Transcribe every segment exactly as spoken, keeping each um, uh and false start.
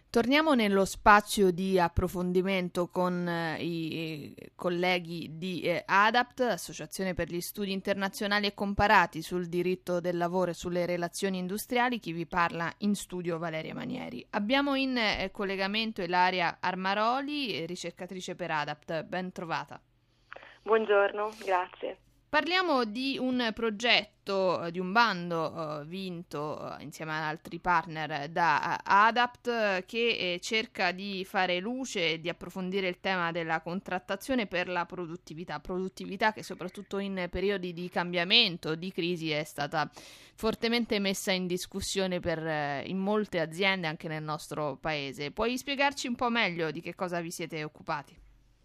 Torniamo nello spazio di approfondimento con eh, i colleghi di eh, ADAPT, Associazione per gli Studi Internazionali e Comparati sul diritto del lavoro e sulle relazioni industriali. Chi vi parla in studio Valeria Manieri. Abbiamo in eh, collegamento Ilaria Armaroli, ricercatrice per ADAPT. Ben trovata. Buongiorno, grazie. Parliamo di un progetto, di un bando uh, vinto uh, insieme ad altri partner da uh, ADAPT che eh, cerca di fare luce e di approfondire il tema della contrattazione per la produttività, produttività che soprattutto in periodi di cambiamento, di crisi è stata fortemente messa in discussione per, eh, in molte aziende anche nel nostro paese. Puoi spiegarci un po' meglio di che cosa vi siete occupati?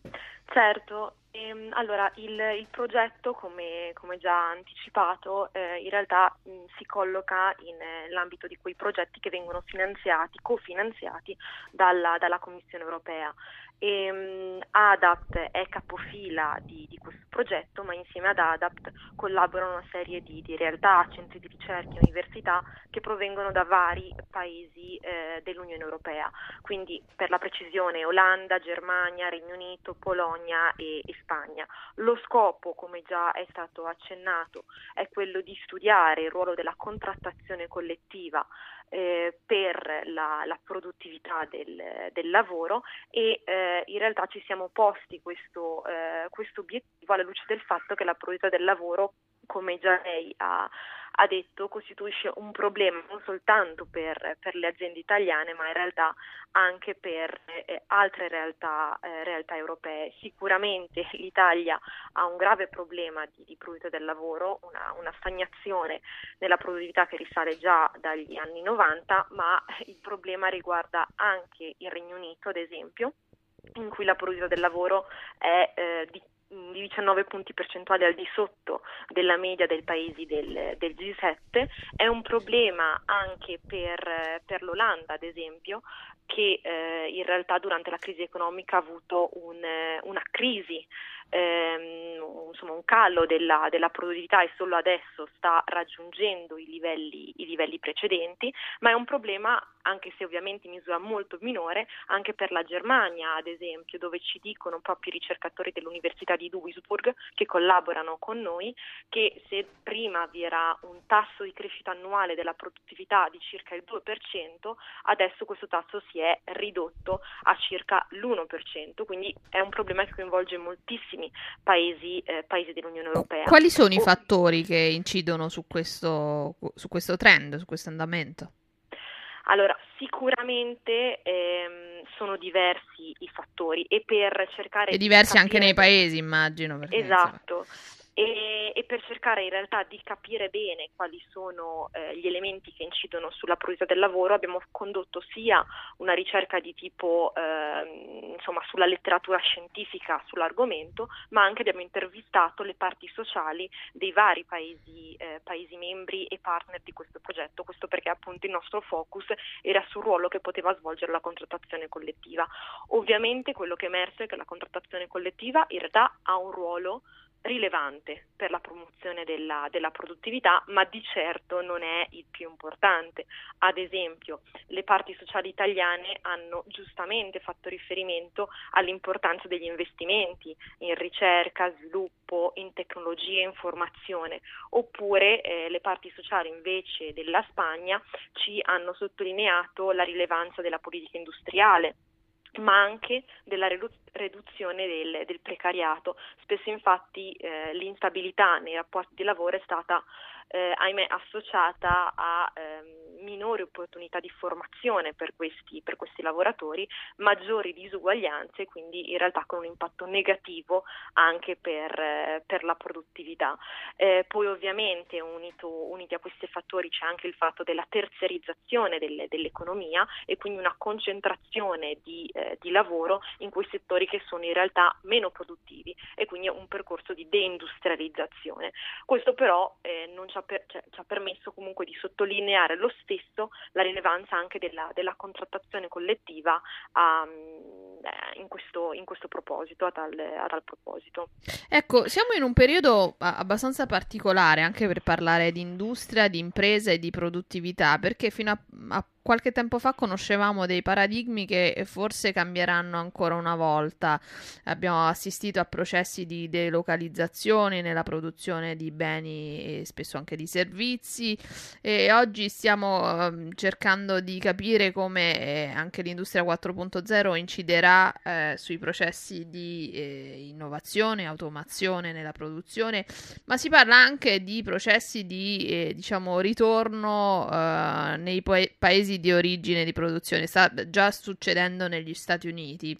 Certo, ehm, allora il, il progetto, come, come già anticipato, eh, in realtà mh, si colloca in, eh, nell'ambito di quei progetti che vengono finanziati, cofinanziati dalla, dalla Commissione europea. E, mh, ADAPT è capofila di, di questo progetto, ma insieme ad ADAPT collaborano una serie di, di realtà, centri di ricerca e università che provengono da vari paesi eh, dell'Unione Europea, quindi per la precisione Olanda, Germania, Regno Unito, Polonia e, e Spagna. Lo scopo, come già è stato accennato, è quello di studiare il ruolo della contrattazione collettiva eh, per la, la produttività del, del lavoro e eh, in realtà ci siamo posti questo, eh, questo obiettivo alla luce del fatto che la produttività del lavoro, come già lei ha, ha detto, costituisce un problema non soltanto per, per le aziende italiane, ma in realtà anche per eh, altre realtà, eh, realtà europee. Sicuramente l'Italia ha un grave problema di, di produttività del lavoro, una, una stagnazione nella produttività che risale già dagli anni novanta, ma il problema riguarda anche il Regno Unito, ad esempio, in cui la produttività del lavoro è eh, di di diciannove punti percentuali al di sotto della media dei paesi del, del G sette. È un problema anche per, per l'Olanda, ad esempio, che eh, in realtà durante la crisi economica ha avuto un, una crisi, ehm, insomma un calo della, della produttività e solo adesso sta raggiungendo i livelli, i livelli precedenti, ma è un problema, anche se ovviamente in misura molto minore, anche per la Germania, ad esempio, dove ci dicono proprio i ricercatori dell'Università di Duisburg che collaborano con noi che se prima vi era un tasso di crescita annuale della produttività di circa il due per cento, adesso questo tasso si è ridotto a circa l'uno per cento, quindi è un problema che coinvolge moltissimi paesi, eh, paesi dell'Unione Europea. Quali sono i fattori che incidono su questo, su questo trend, su questo andamento? Allora, sicuramente ehm, sono diversi i fattori e per cercare e di diversi capire... anche nei paesi, immagino. Perché, esatto. Insomma... E, e per cercare in realtà di capire bene quali sono eh, gli elementi che incidono sulla produttività del lavoro, abbiamo condotto sia una ricerca di tipo eh, insomma sulla letteratura scientifica sull'argomento, ma anche abbiamo intervistato le parti sociali dei vari paesi, eh, paesi membri e partner di questo progetto, questo perché appunto il nostro focus era sul ruolo che poteva svolgere la contrattazione collettiva. Ovviamente quello che è emerso è che la contrattazione collettiva in realtà ha un ruolo rilevante per la promozione della, della produttività, ma di certo non è il più importante. Ad esempio, le parti sociali italiane hanno giustamente fatto riferimento all'importanza degli investimenti in ricerca, sviluppo, in tecnologia e informazione, oppure eh, le parti sociali invece della Spagna ci hanno sottolineato la rilevanza della politica industriale, ma anche della riduzione del, del precariato. Spesso infatti eh, l'instabilità nei rapporti di lavoro è stata eh, ahimè associata a eh, minori opportunità di formazione per questi, per questi lavoratori, maggiori disuguaglianze, quindi in realtà con un impatto negativo anche per, eh, per la produttività. Eh, poi ovviamente unito, uniti a questi fattori c'è anche il fatto della terziarizzazione delle, dell'economia e quindi una concentrazione di, eh, di lavoro in quei settori che sono in realtà meno produttivi e quindi un percorso di deindustrializzazione. Questo però eh, non ci ha, per, cioè, ci ha permesso comunque di sottolineare lo stesso la rilevanza anche della, della contrattazione collettiva um, in, questo, in questo proposito, a tal, a tal proposito. Ecco, siamo in un periodo abbastanza particolare anche per parlare di industria, di impresa e di produttività, perché fino a, a qualche tempo fa conoscevamo dei paradigmi che forse cambieranno ancora una volta. Abbiamo assistito a processi di delocalizzazione nella produzione di beni e spesso anche di servizi, e oggi stiamo eh, cercando di capire come eh, anche l'industria quattro punto zero inciderà eh, sui processi di eh, innovazione, automazione nella produzione, ma si parla anche di processi di eh, diciamo ritorno eh, nei pa- paesi di origine di produzione. Sta già succedendo negli Stati Uniti,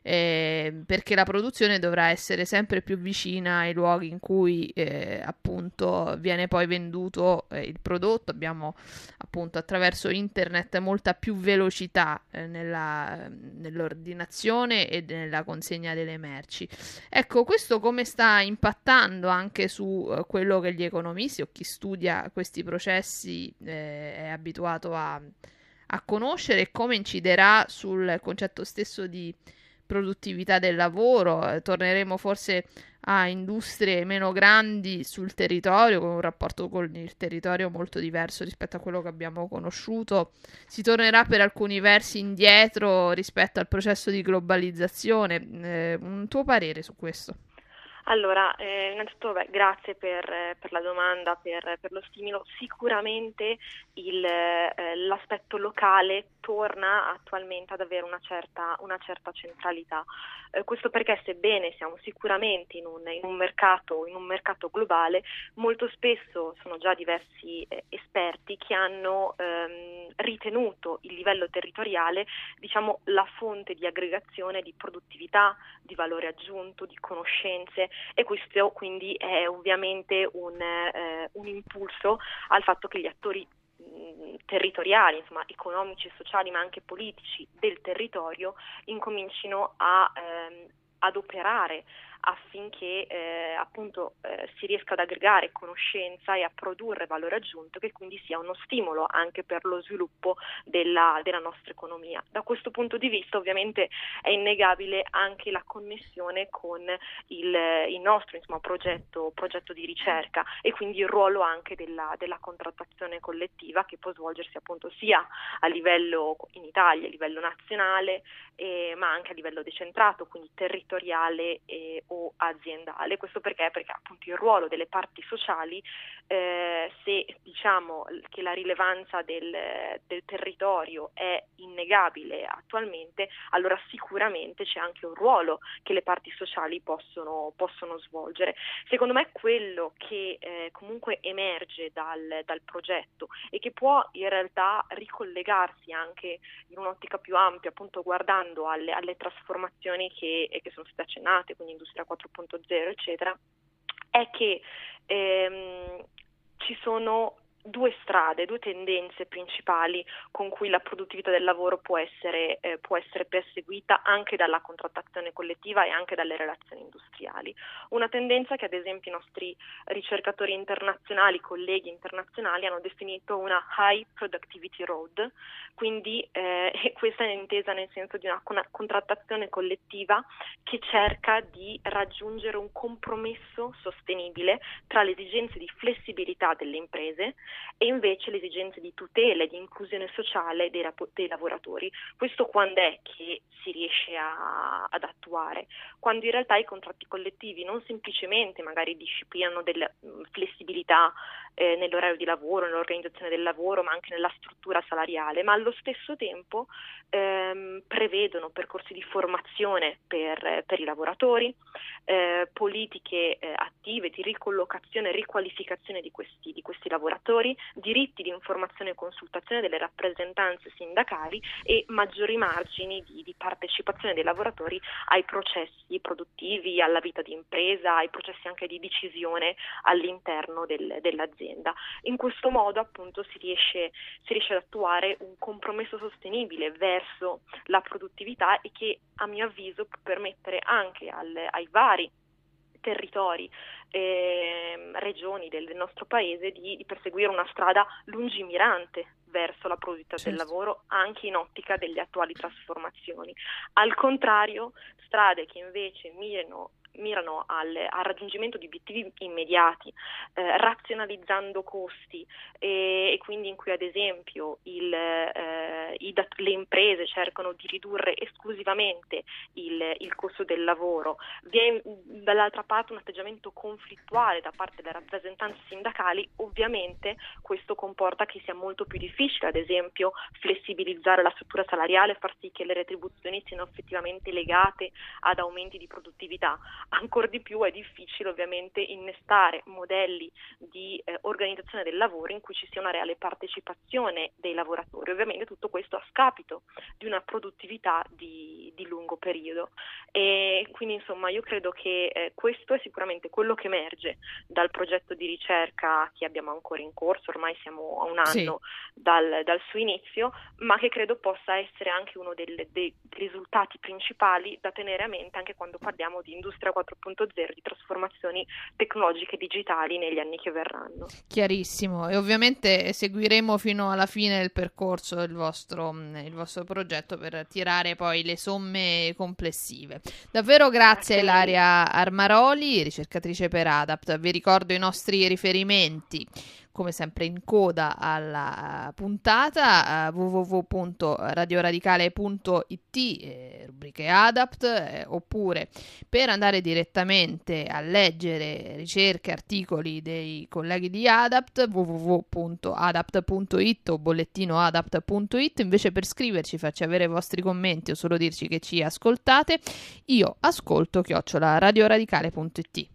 eh, perché la produzione dovrà essere sempre più vicina ai luoghi in cui eh, appunto viene poi venduto eh, il prodotto. Abbiamo appunto attraverso internet molta più velocità eh, nella, nell'ordinazione e nella consegna delle merci. Ecco, questo come sta impattando anche su eh, quello che gli economisti o chi studia questi processi eh, è abituato a, a conoscere, e come inciderà sul concetto stesso di produttività del lavoro. Eh, torneremo forse a industrie meno grandi sul territorio, con un rapporto con il territorio molto diverso rispetto a quello che abbiamo conosciuto. Si tornerà per alcuni versi indietro rispetto al processo di globalizzazione. Eh, un tuo parere su questo? Allora, eh, innanzitutto beh, grazie per, eh, per la domanda, per, per lo stimolo. Sicuramente il, eh, l'aspetto locale torna attualmente ad avere una certa, una certa centralità. Eh, questo perché, sebbene siamo sicuramente in un, in un mercato, in un mercato globale, molto spesso sono già diversi eh, esperti che hanno ehm, ritenuto il livello territoriale, diciamo, la fonte di aggregazione di produttività, di valore aggiunto, di conoscenze, e questo quindi è ovviamente un, eh, un impulso al fatto che gli attori mh, territoriali, insomma economici e sociali, ma anche politici del territorio incomincino a ehm, ad operare affinché eh, appunto eh, si riesca ad aggregare conoscenza e a produrre valore aggiunto, che quindi sia uno stimolo anche per lo sviluppo della, della nostra economia. Da questo punto di vista ovviamente è innegabile anche la connessione con il, il nostro insomma, progetto, progetto di ricerca, e quindi il ruolo anche della, della contrattazione collettiva, che può svolgersi appunto sia a livello in Italia, a livello nazionale, eh, ma anche a livello decentrato, quindi territoriale e o aziendale. Questo perché? Perché appunto il ruolo delle parti sociali, eh, se diciamo che la rilevanza del, del territorio è innegabile attualmente, allora sicuramente c'è anche un ruolo che le parti sociali possono, possono svolgere. Secondo me quello che eh, comunque emerge dal, dal progetto, e che può in realtà ricollegarsi anche in un'ottica più ampia, appunto guardando alle, alle trasformazioni che, che sono state accennate, quindi industria quattro punto zero eccetera, è che ehm, ci sono due strade, due tendenze principali con cui la produttività del lavoro può essere, eh, può essere perseguita anche dalla contrattazione collettiva e anche dalle relazioni industriali. Una tendenza che ad esempio i nostri ricercatori internazionali, colleghi internazionali, hanno definito una high productivity road, quindi eh, questa è intesa nel senso di una, una contrattazione collettiva che cerca di raggiungere un compromesso sostenibile tra le esigenze di flessibilità delle imprese e invece le esigenze di tutela e di inclusione sociale dei, dei lavoratori. Questo quando è che si riesce a, ad attuare? Quando in realtà i contratti collettivi non semplicemente magari disciplinano della flessibilità eh, nell'orario di lavoro, nell'organizzazione del lavoro, ma anche nella struttura salariale, ma allo stesso tempo ehm, prevedono percorsi di formazione per, per i lavoratori, eh, politiche eh, attive di ricollocazione e riqualificazione di questi, di questi lavoratori, diritti di informazione e consultazione delle rappresentanze sindacali e maggiori margini di, di partecipazione dei lavoratori ai processi produttivi, alla vita di impresa, ai processi anche di decisione all'interno del, dell'azienda. In questo modo appunto si riesce, si riesce ad attuare un compromesso sostenibile verso la produttività, e che a mio avviso può permettere anche al, ai vari territori, eh, regioni del, del nostro paese di, di perseguire una strada lungimirante verso la produttività certo. del lavoro, anche in ottica delle attuali trasformazioni. Al contrario, strade che invece mirino mirano al, al raggiungimento di obiettivi immediati, eh, razionalizzando costi e, e quindi in cui ad esempio il, eh, i dat- le imprese cercano di ridurre esclusivamente il, il costo del lavoro. Vi è dall'altra parte un atteggiamento conflittuale da parte delle rappresentanze sindacali, ovviamente questo comporta che sia molto più difficile, ad esempio, flessibilizzare la struttura salariale, far sì che le retribuzioni siano effettivamente legate ad aumenti di produttività. Ancor di più è difficile ovviamente innestare modelli di eh, organizzazione del lavoro in cui ci sia una reale partecipazione dei lavoratori. Ovviamente tutto questo a scapito di una produttività di, di lungo periodo. E quindi insomma io credo che eh, questo è sicuramente quello che emerge dal progetto di ricerca che abbiamo ancora in corso, ormai siamo a un anno Sì. dal, dal suo inizio, ma che credo possa essere anche uno delle, dei risultati principali da tenere a mente anche quando parliamo di industria quattro punto zero, di trasformazioni tecnologiche digitali negli anni che verranno. Chiarissimo, e ovviamente seguiremo fino alla fine del percorso il vostro, il vostro progetto per tirare poi le somme complessive. Davvero grazie a Ilaria Armaroli, ricercatrice per Adapt. Vi ricordo i nostri riferimenti, come sempre in coda alla puntata, uh, w w w punto radioradicale punto i t, eh, rubriche Adapt, eh, oppure per andare direttamente a leggere ricerche, articoli dei colleghi di Adapt, w w w punto adapt punto i t o bollettino adapt punto i t. Invece per scriverci, farci avere i vostri commenti o solo dirci che ci ascoltate, io ascolto chiocciola radioradicale punto i t.